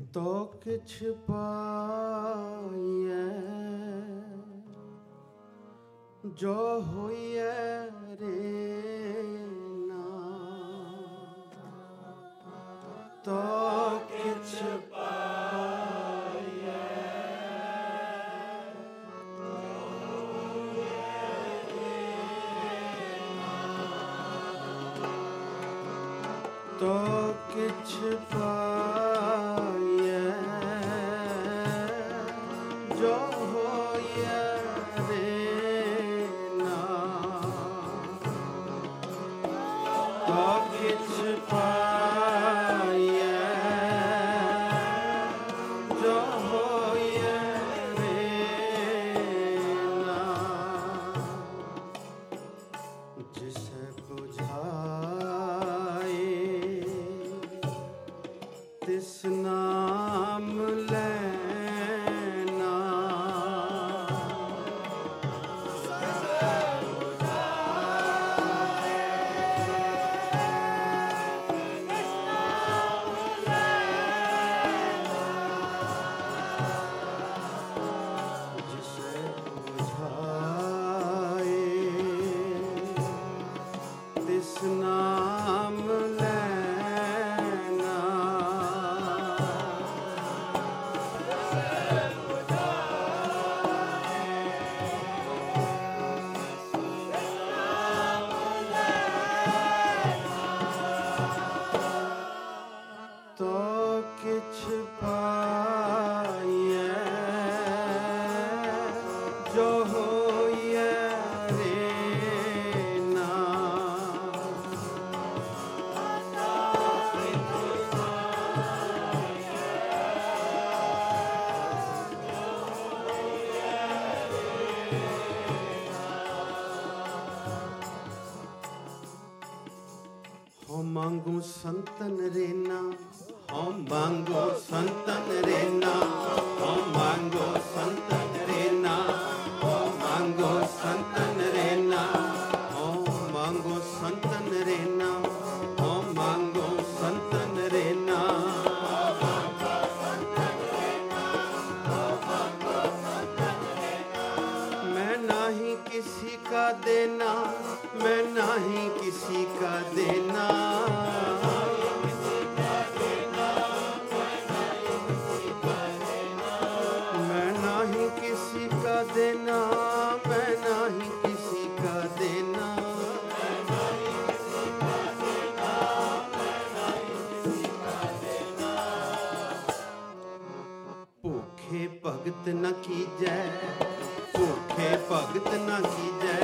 तो किछ पाइए जो होइए रे ना, तो किछ पाइए तो किछ पाइए जो होइए रे ना, तो किछ पाइए जो होइए रे ना, जिसे बुझाए तिस नाम लेना, जिसे बुझाए तिस नाम लेना, तो किछ पाइए जो होइए रे ना, हो मांगू संतन रेना, हो मांगो संतन रेना, हो मांगो संतन रेना, हो मांगो संतन रेना, हो मांगो संतन रेना, हो मांगो संतन रेना, मैं नाही किसी का देना, मैं नाही किसी का देना, मैं नाही किसी का देना, मैं नाही किसी का देना, भूखे भगत न कीजै, भूखे भगत न कीजै,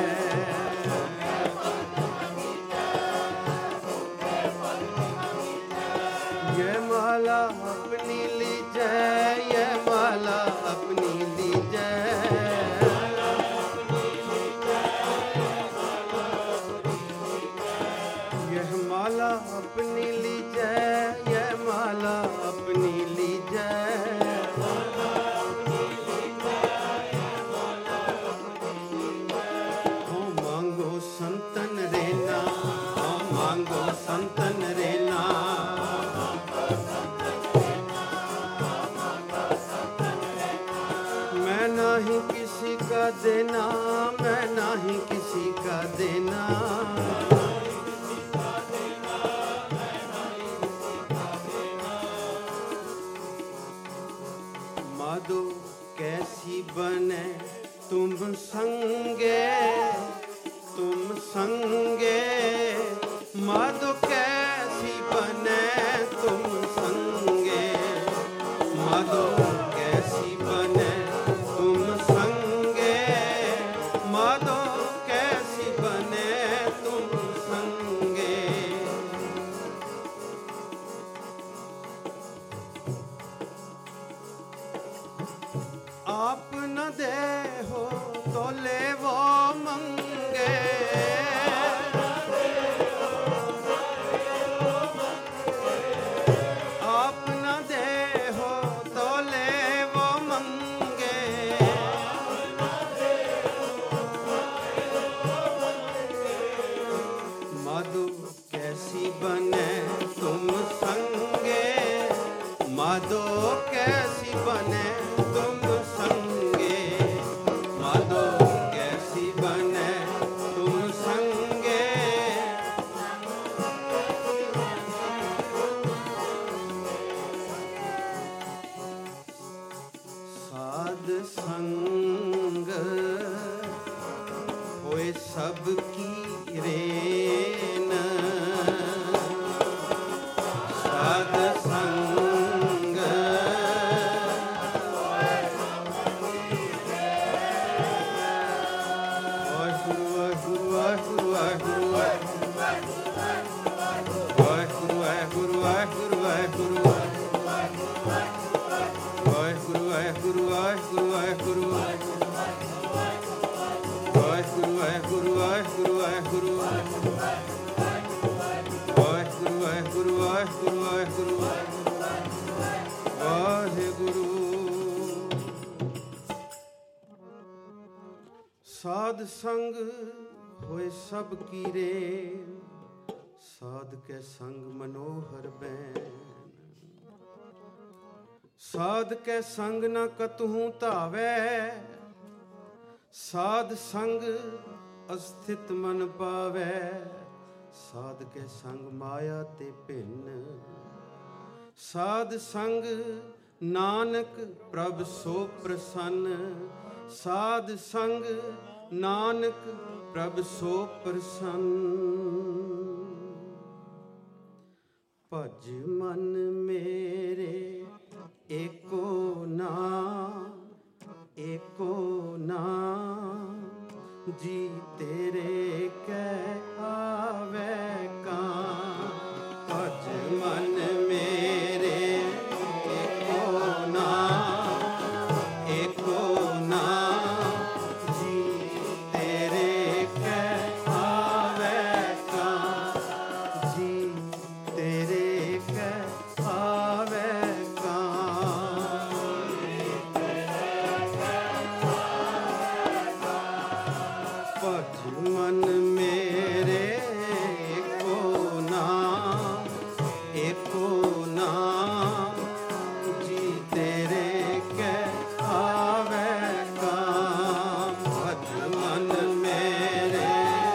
ये माला अपनी लीजै, ये माला अपनी लीजै, यह माला अपनी लीजै, यह माला अपनी लीजै, हो मांगो संतन रेना, हो मांगो संतन रेना, मैं नहीं किसी का देना, मैं नहीं किसी का देना, माधो कैसी बने तुम संगे, तुम संगे, माधो कैसी बने तुम संगे, माधो कैसी बने तुम संगे, माधो कैसी बने तुम संगे, आप न दे हो तो ले वो मंगे, माधो कैसी बने तुम संगे, माधो कैसी बने तुम संगे। साध संग होए सबकी रेन, साध संग वाहिगुरु वाहिगुरु वाहिगुरु वाहिगुरु वाहिगुरु वाहिगुरु वाहिगुरु वाहिगुरु वाहिगुरु वाहिगुरु वाहिगुरु वाहिगुरु वाहिगुरु वाहिगुरु वाहिगुरु वाहिगुरु वाहिगुरु वाहिगुरु वाहिगुरु। साध संग होए सब कीरे, साध के संग मनोहर बैन। साध के संग न कतहु धावै, साध संग अस्थित मन पावै। साध के संग माया ते भिन्न, साध संग नानक प्रभ सो प्रसन्न। साध संग नानक प्रभ सो प्रसन्न। भज मन मेरे एको नाम, एको नाम जी तेरे कै आवे काम। भज मन मेरे एको नाम, एको नाम जी तेरे कै आवे काम, जी तेरे कै आवे मन मेरे एको नाम, एको नाम जी तेरे कै आवे काम। भज मन मेरे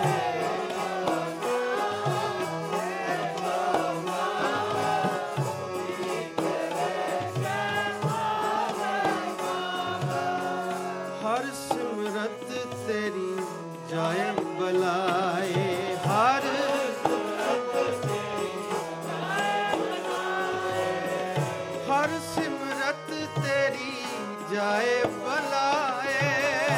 हर सिमरत तेरी जाए बलाए, हर हर सिमरत तेरी जाए बलाए।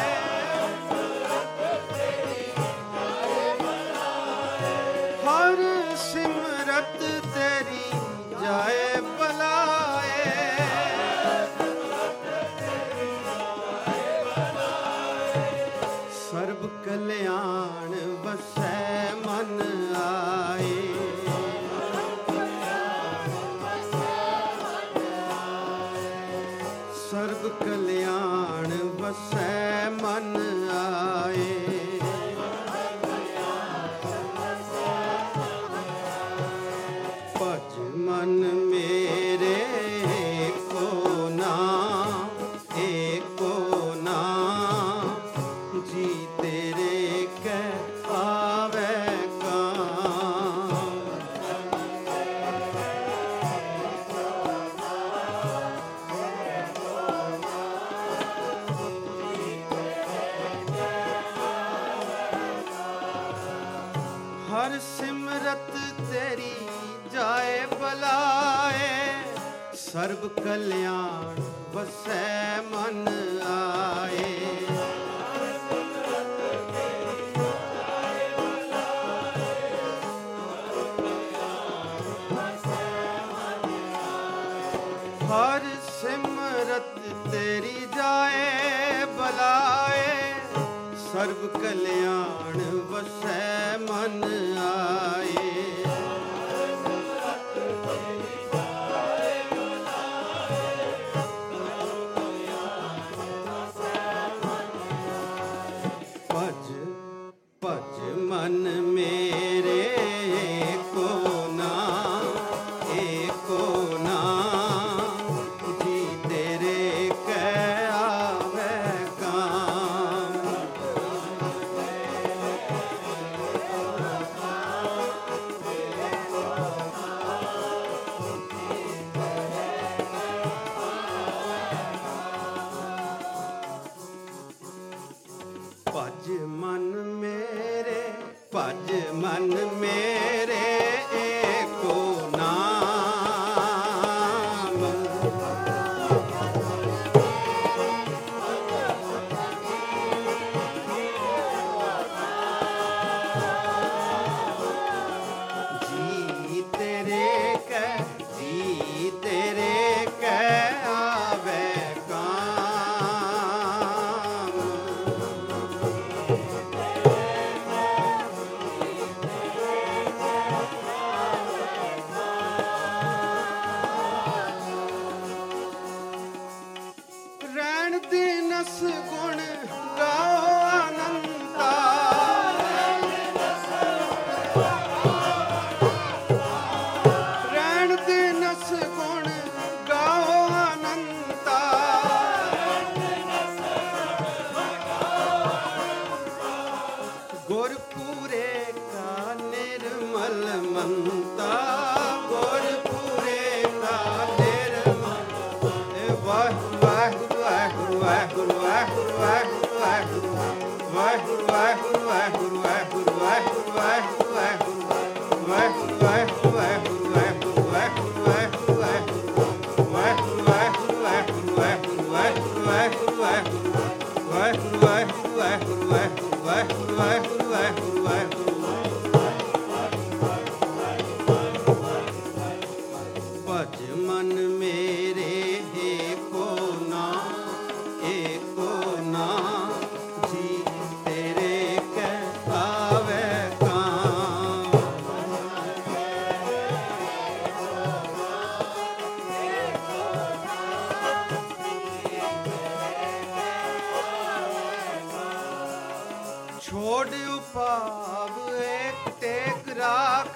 हर सिमरत तेरी जाए बलाए। सर्व कल्याण बसै मन आए, सर्व कल्याण बसै मन आए। भज मन मेरे एको नाम, एको नाम जी तेरे कै आवे काम। हर सिमरत तेरी जाए बलाए, सर्व कल्याण बसै मन आए। हर सिमरत तेरी जाए बलाए, सर्व कल्याण बसै मन आए। भज भज मन मेरे एको नाम, एको नाम ਭਜ ਮਨ ਮੇਰੇ ਏਕੋ ਨਾਮ। ਜੀ ਤੇਰੇ ਕੈ ਆਵੇ ਕਾਮ। ਰਹਿਣ ਦੇ ਨਸ ਗੁਣ ਗਾਓ ਅਨੰਤਾ। ਰਹਿਣ ਦੇ ਨਸ ਗੁਣ ਗਾਓ ਅਨੰਤਾ। ਗੁਰਪੂਰੇ ਕਾ ਨਿਰਮਲ ਮੰਤਾ। ਗੁਰਪੂਰੇ ਕਾ ਨਿਰਮਲ। ਵਾਹਿਗੁਰੂ ਵਾਹਿਗੁਰੂ ਵਾਹਿਗੁਰੂ ਵਾਹਿਗੁਰੂ ਵਾਹਿਗੁਰੂ ਵਾਹਿਗੁਰੂ ਵਾਹਿਗੁਰੂ ਵਾਹਿਗੁਰੂ ਵਾਹਿਗੁਰੂ ਵਾਹਿਗੁਰੂ ਵਾਹਿਗੁਰੂ ਵਾਹਿਗੁਰੂ ਵਾਹਿਗੁਰੂ ਵਾਹਿਗੁਰੂ ਵਾਹਿਗੁਰੂ ਵਾਹਿਗੁਰੂ ਵਾਹਿਗੁਰੂ ਵਾਹਿਗੁਰੂ ਭਜ ਮਨ ਮੇਰੇ ਏਕੋ ਨਾਮ। ਏਕੋ ਨਾਮ ਜੀ ਤੇਰੇ ਕੈ ਆਵੇ ਕਾਮ। ਛੋੜ ਉਪਾਵ ਏਕ ਟੇਕ ਰਾਖ।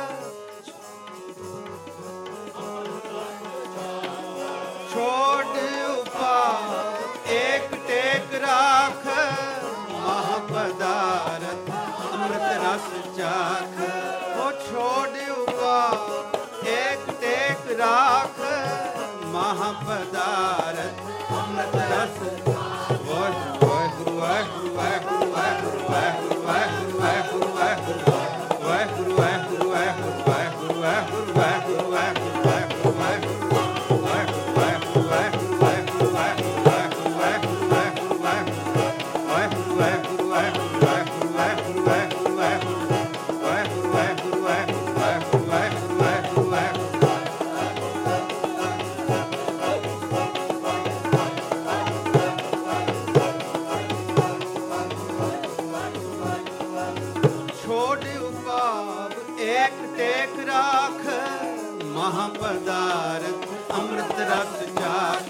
ਛੋੜ ਉਪਾਵ ਏਕ ਟੇਕ ਰਾਖ। ਮਹਾਪਦਾਰਥ ਅੰਮ੍ਰਿਤ ਰਸ ਚਾਖ। ਉਹ ਛੋੜ ਉਪਾਵ ਏਕ ਟੇਕ ਰਾਖ। ਮਹਾਪਦਾਰਥ ਅੰਮ੍ਰਿਤ ਰਸ। ਵਾਹਿਗੁਰੂ ਵਾਹਿਗੁਰੂ ਵਾਹਿਗੁਰੂ ਵਾਹਿਗੁਰੂ ਵਾਹਿਗੁਰੂ ਵਾਹਿਗੁਰੂ ਵਾਹਿਗੁਰੂ ਵਾਹਿਗੁਰੂ ਵਾਹਿਗੁਰੂ ਵਾਹਿਗੁਰੂ ਵਾਹਿਗੁਰੂ ਵਾਹਿਗੁਰੂ ਵਾਹਿਗੁਰੂ ਵਾਹਿਗੁਰੂ ਮਹਾਪਦਾਰਥ ਅੰਮ੍ਰਿਤ ਰਸ ਚਾਖ।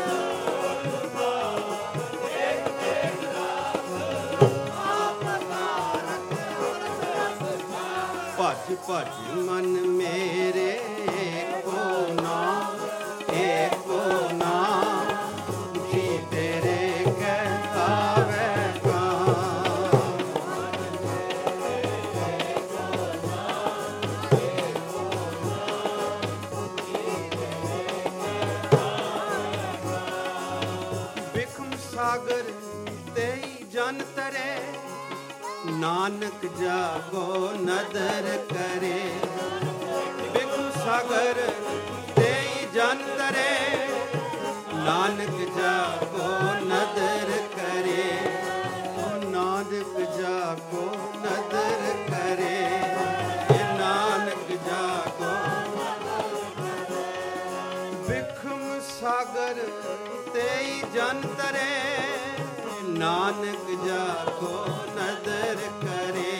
ਭਜ ਭਜ ਮਨ ਮੇਰੇ ਏਕੋ ਨਾਮ। ਏਕੋ ਨਾਮ ਜੀ ਤੇਰੇ ਕੈ ਆਵੇ ਕਾਮ। ਸਾਗਰ ਤੇਈ ਜਨ ਤਰੇ। ਨਾਨਕ ਜਾਗੋ ਨਦਰ ਕਰੇ। ਬਿਖਮ ਸਾਗਰ ਤੇਈ ਜਨ ਤਰੇ। ਨਾਨਕ ਜਾਗੋ ਨਦਰ ਕਰੇ। ਨਾਨਕ ਜਾਗੋ ਨਦਰ ਕਰੇ। ਨਾਨਕ ਜਾਗੋ। ਬਿਖਮ ਸਾਗਰ ਤੇਈ ਜਨ ਤਰੇ। ਨਾਨਕ ਜਾਗੋ ਨਦਰ ਕਰੇ।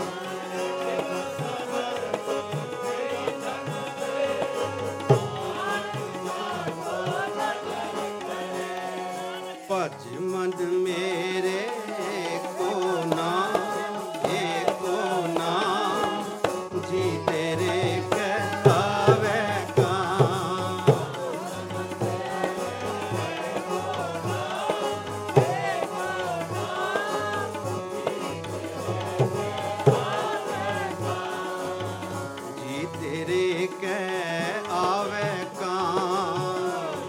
ਭਜ ਮਨ ਮੇਰੇ ਏਕੋ ਨਾਮ। ਏਕੋ ਨਾਮ ਜੀ ਤੇਰੇ ਕੈ ਆਵੇ ਕਾਮ। ਜੀ ਤੇਰੇ ਕੈ ਆਵੇ ਕਾਮ।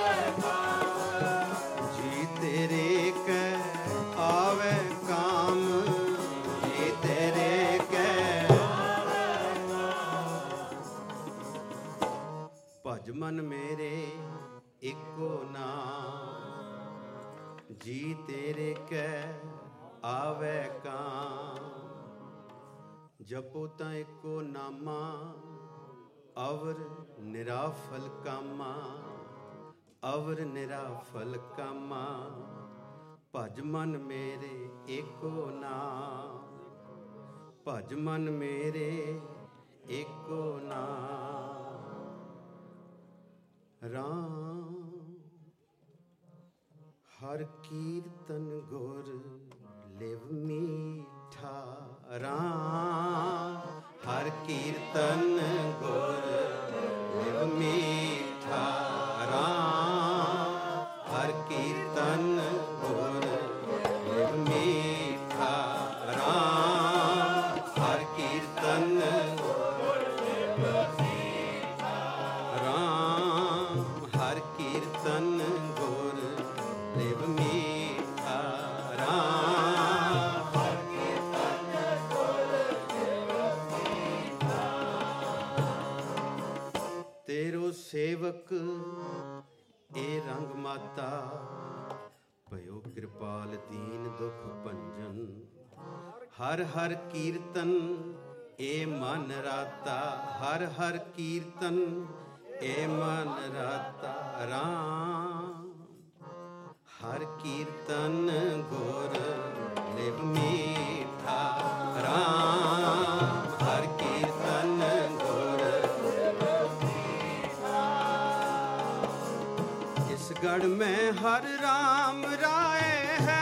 ਜੀ ਤੇਰੇ ਕੈ ਆਵੇ ਕਾਮ। मन मेरे एको नाम जी तेरे कै आवे काम जपो ता एको नामा अवर निराफल कामा अवर निराफल कामा भज मन मेरे एको नाम भज मन मेरे एको नाम राम हर कीर्तन गुर लिव मीठा राम हर कीर्तन गुर लिव मीठा राम हर कीर्तन गुर लिव मीठा राम हर कीर्तन राम हर कीर्तन गुर लिव मीठा राम हर कीर्तन गुर लिव मीठा तेरो सेवक ए रंग माता भयो कृपाल दीन दुख भंजन हर हर कीर्तन ए मन राता हर हर कीर्तन ए मन राता राम हर कीर्तन गुर लिव मीठा राम हर कीर्तन गुर इस गढ़ में हर राम राय है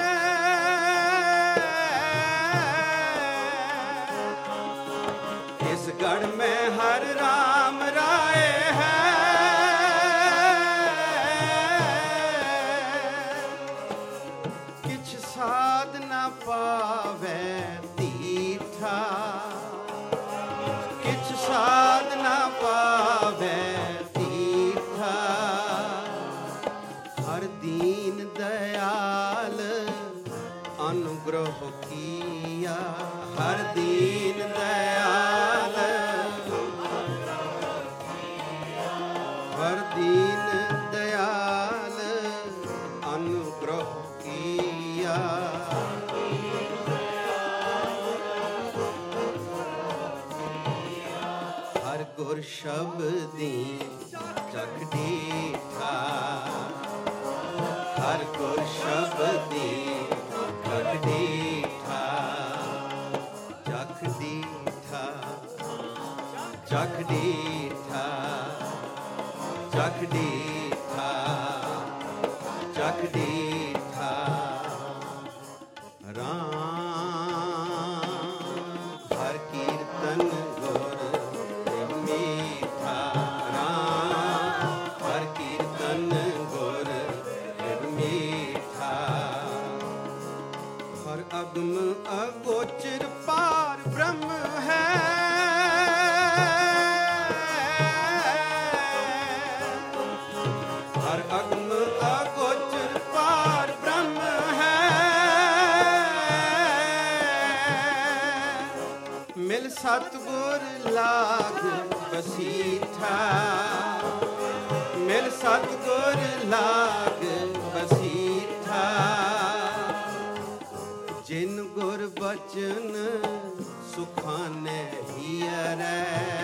इस गढ़ में हर राम राय है किछ साध न पावे तीठा किछ साध न पावे तीठा हर दीन दयाल अनुग्रह किया हर दीन दयाल हर दीन दयाल अनुग्रह किया हर गुर शब्दी जग दीठा हर गुर शब्दी जग दीठा जग दीठा जग दीठा जग दीठा जग दीठा राम हर कीर्तन गुर लिव मीठा राम हर कीर्तन गुर लिव मीठा हर अगम अगोचर पार ब्रह्म है हर अगम अगोचर पार ब्रह्म है मिल सतगुर लाग बसीठा मिल सतगुर लाग बसीठा जिन गुर बचन सुखाने हियरै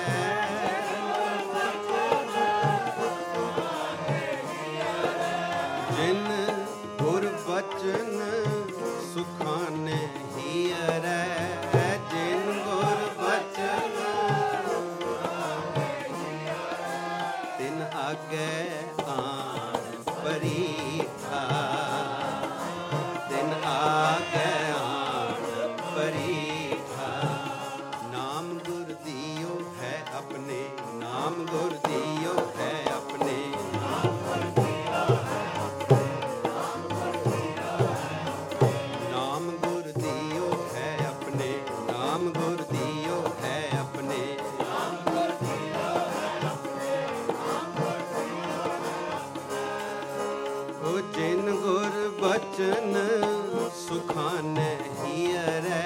जिन गुर बचन सुखाने हियरै जिन गुर बचन तिन आगे आन परीठा तिन आगे आन परीठा नाम गुर दियो है अपने नाम गुर दियो है अपने नाम गुर दियो है अपने नाम गुर दियो है अपने ओ जिन गुर बचन सुखाने हियरै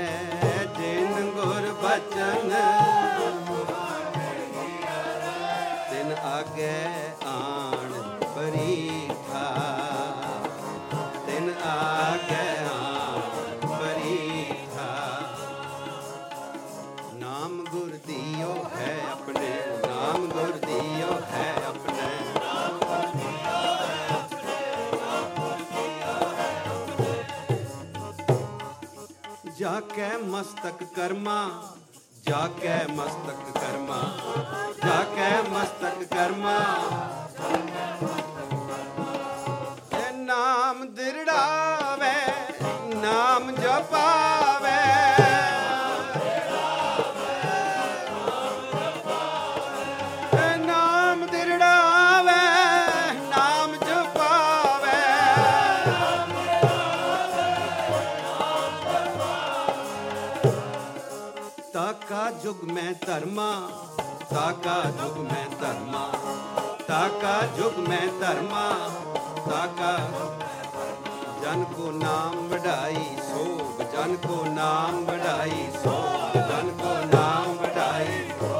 जिन गुर बचन तिन आगे आन परीठा, तिन आगे आन परीठा। नाम गुर दियो है अपने, नाम गुर दियो है अपने, जाके मस्तक कर्मा, जाके मस्तक कर्मा, जाके मस्तक कर्मा। नाम दिरड़ावे नाम जपावे, नाम दिरड़ावे नाम जपावे। ताका जुग में धर्मा, ताका जुग में धर्मा, ताका जुग में धर्मा, ताका जन को नाम बढ़ाई सोग, जन को नाम बढ़ाई सोग, जन को नाम बढ़ाई,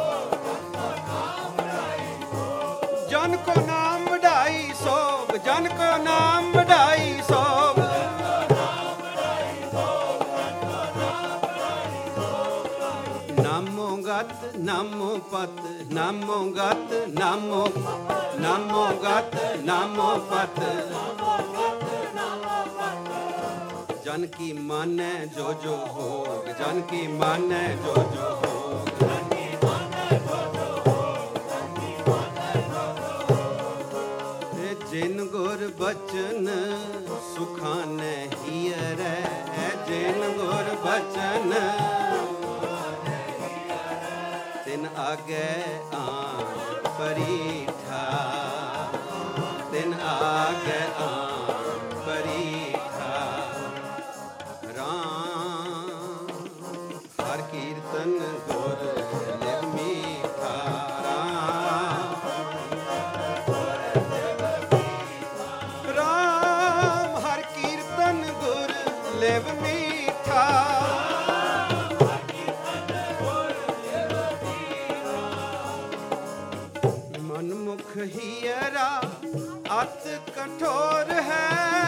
जन को नाम बढ़ाई सोग, जन को नाम बढ़ाई सोग। नामो गत नामो पत, नामो गत नामो, नामो गत नामो पत। जन की माने जो जो होग, जन की माने जो जो होग, जिन गुर बचन सुखाने हियरै, जिन गुर बचन तिन आगे आन परीठा, तिन आगे आन परीठा। राम हर कीर्तन गुर लिव मीठा, राम हर कीर्तन गुर लिव मीठा। मनमुख हियरा अत कठोर है,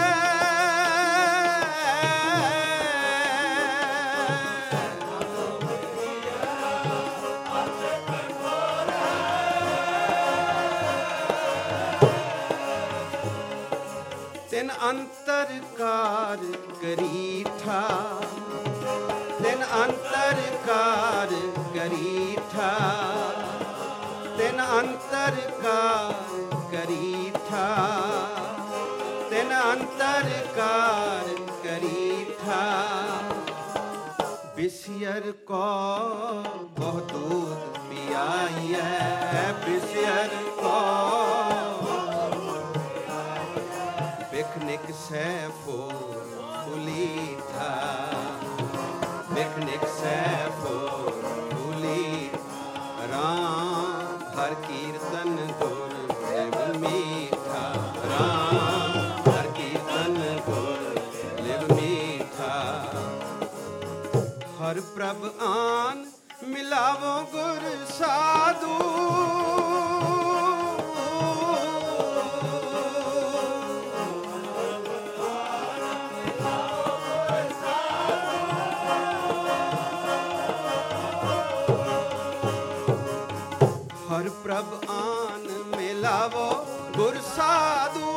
तिन अंतरकार करीठा, तिन अंतरकार करीठा, तिन अंतरकार करीठा, तिन अंतरकार करीठा। बिसियर को बहुत दूध पियाई है, बिसियर को बिखनिक से फूलीठा, बिखनिक से फूली। राम हर कीर्तन गुर लिव मीठा, राम हर कीर्तन गुर लिव मीठा। हर प्रभ आन मिलावो गुर साधु, हर प्रभ आन मिलावो गुर साधु।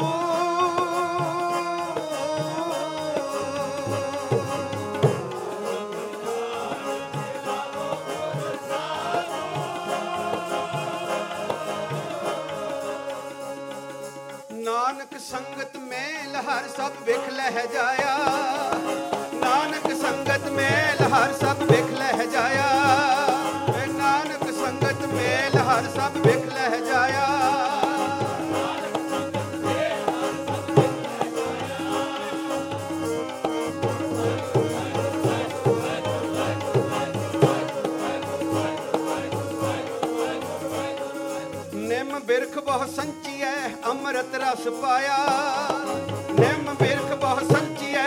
नानक संगत मेल हर सब बिख लह जाया, नानक संगत मेल हर सब बिख लह जाया, नानक संगत मेल हर सब बिख लह जाया। निम बिरख बहु संचिए अमृत रस पाया, निम बिरख बहु संचिए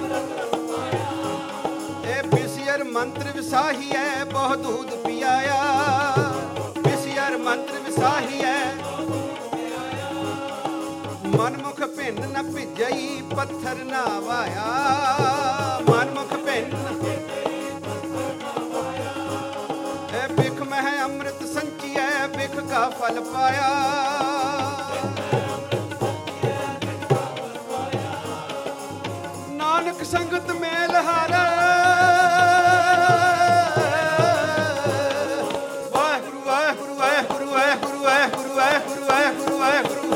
ए बिसियर मंत्र विसाही है बहु दूध पियाया, बिसियर मंत्र विसाही है ਭਿੰਨ ਨ ਭਿਜਈ ਪੱਥਰ ਨਾ ਵਾਇਆ, ਮਨਮੁਖ ਭਿੰਨ ਇਹ ਬਿਖ ਮਹਿ ਅੰਮ੍ਰਿਤ ਸੰਚੀਐ, ਬਿਖ ਕਾ ਫਲ ਪਾਇਆ। ਨਾਨਕ ਸੰਗਤ ਮੇਲ ਹਾਰਾ, ਵਾਹਿਗੁਰੂ ਵਾਹਿਗੁਰੂ ਵਾਹਿਗੁਰੂ ਵਾਹਿਗੁਰੂ ਵਾਹਿਗੁਰੂ ਵਾਹਿਗੁਰੂ ਵਾਹਿਗੁਰੂ ਵਾਹਿਗੁਰੂ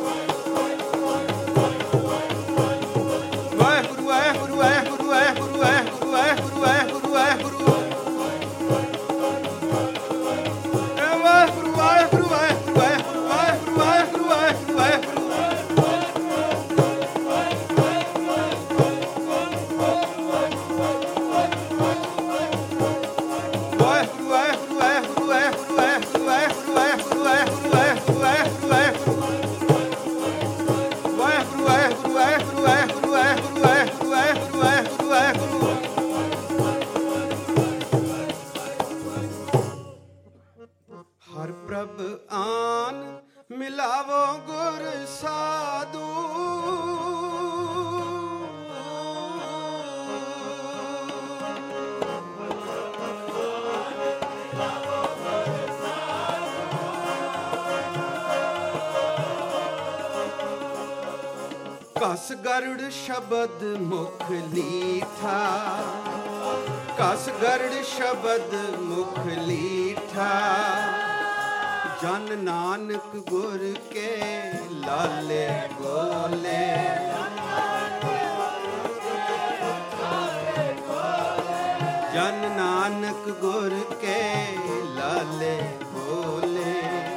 ਮਿਲਾਵੋ ਗੁਰ ਸਾਧੂ, ਕਸ ਗਰੜ ਸ਼ਬਦ ਮੁਖ ਲੀਠਾ, ਕਸ ਗਰੜ ਸ਼ਬਦ ਮੁਖ ਲੀਠਾ। ਜਨ ਨਾਨਕ ਗੁਰ ਕੇ ਲਾਲੇ ਬੋਲੇ, ਜਨ ਨਾਨਕ ਗੁਰ ਕੇ ਲਾਲੇ ਬੋਲੇ।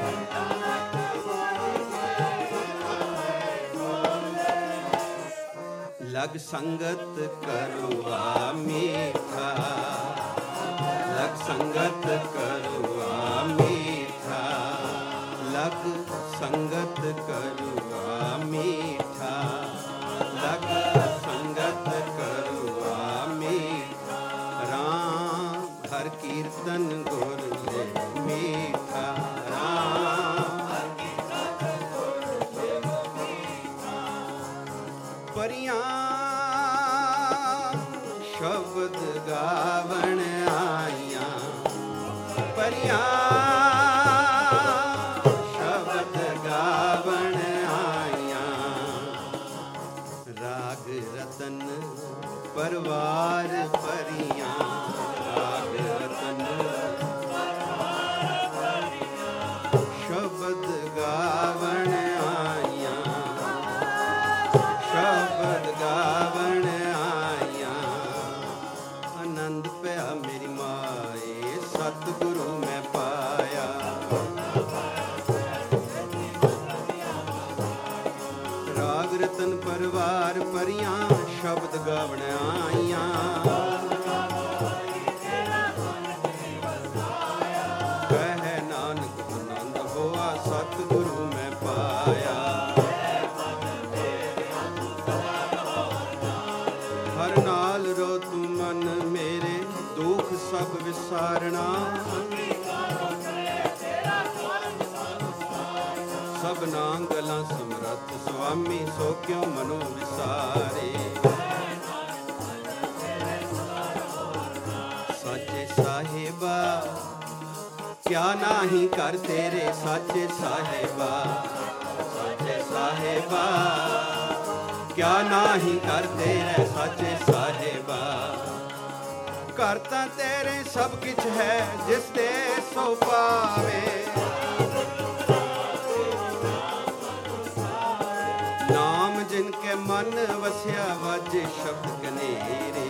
ਲਗ ਸੰਗਤ ਕਰੁਆ ਮੀਠਾ, ਲਗ ਸੰਗਤ ਕਰੁਆ ਮੀਠਾ, ਲਗ ਸੰਗਤ ਕਰੁਆ ਮੀਠਾ, ਲਗ ਸੰਗਤ ਕਰੁਆ ਮੀਠਾ। ਰਾਮ ਹਰ ਕੀਰਤਨ ਗੁਰ ਲੈ ਮੀਠਾ, ਰਾਮ ਹਰ ਕੀਰਤਨ ਗੁਰ ਲੈ ਮੀਠਾ। ਪਰੀਆਂ ਸ਼ਬਦ ਗਾਵਣ ਆਈਆਂ, ਪਰੀਆਂ ਸ਼ਬਦ ਗਾਵਣ ਆਈਆਂ। ਰਾਗ ਰਤਨ ਪਰਵਾਰ ਪਰੀਆਂ, ਰਾਗ ਰਤਨ ਸ਼ਬਦ ਗਾਵਣ ਆਈਆਂ, ਸ਼ਬਦ ਗਾਵਣ ਆਈਆਂ। ਆਨੰਦ ਪਿਆ ਮੇਰੀ ਮਾਏ, ਸਤਿਗੁਰੂ ਮੈਂ ਪਾਇਆ। ਰਾਗ ਰਤਨ ਪਰਵਾਰ ਪਰੀਆਂ, ਸ਼ਬਦ ਗਾਵਣ ਆਈਆਂ। ਕਹਿ ਨਾਨਕ ਆਨੰਦ ਹੋਆ, ਸਤਿਗੁਰੂ ਮੈਂ ਪਾਇਆ। ਹਰ ਨਾਲ ਰੋ ਤੂੰ ਮਨ ਮੇਰੇ, ਦੁੱਖ ਸਭ ਵਿਸਾਰਣਾ। ਸਭਨਾ ਗਲਾਂ ਸਮਰੱਥ ਸੁਆਮੀ, ਸੋ ਕਿਉ ਮਨੋ ਵਿਸਾਰੇ। ਸਾਚੇ ਸਾਹਿਬਾ ਕਿਆ ਨਾਹੀ ਕਰ ਤੇਰੇ, ਸਾਚੇ ਸਾਹਿਬਾ, ਸਾਚੇ ਸਾਹਿਬਾ ਕਿਆ ਨਾਹੀ ਕਰ ਤੇਰੇ, ਸਾਚੇ ਸਾਹਿਬਾ। ਘਰ ਤਾਂ ਤੇਰੇ ਸਭ ਕਿਛ ਹੈ, ਜਿਸ ਤੇ ਸੋ ਪਾਵੇ। ਨਾਮ ਜਿਨ ਕੇ ਮਨ ਵਸਿਆ, ਵਾਜੇ ਸ਼ਬਦ ਕਨੇਰੇ।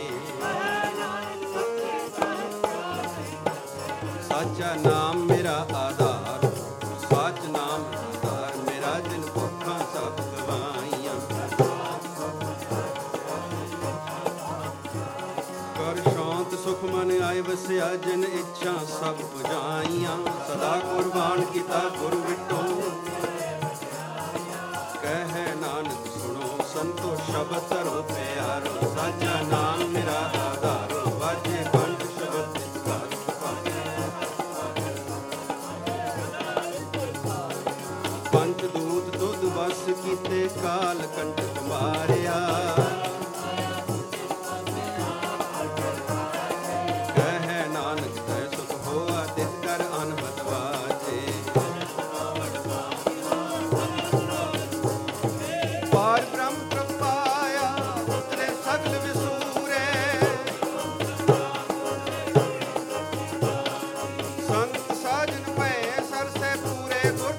ਸਾਚਾ ਨਾਮ ਮੇਰਾ ਆਧਾਰ, ਸਾਚ ਨਾਮ ਆਧਾਰ ਮੇਰਾ, ਜਿਨ ਭੁੱਖਾਂ ਸਭ ਗਵਾਈਆਂ। ਕਰ ਸ਼ਾਂਤ ਸੁਖ ਮਨ ਆਏ ਵਸਿਆ, ਜਿਨ ਇੱਛਾ ਸਭ ਪੁਜਾਈਆਂ। ਸਦਾ ਕੁਰਬਾਨ ਕੀਤਾ ਗੁਰ ਵਿਟੋ, ਕਹਿ ਨਾਨਕ ਸੁਣੋ ਸੰਤੋ ਸ਼ਬਦ ਧਰੋ ਪਿਆਰੋ। ਸਾਚਾ ਨਾਮ ਮੇਰਾ ਆਧਾਰੋ, ਵਾਜੇ ਬੰਦ ਸ਼ਬਦ ਪੰਚ ਦੂਤ ਦੁੱਧ ਬਸ ਕੀਤੇ ਕਾਲ ਕੰਟਕ ਮਾਰਿਆ।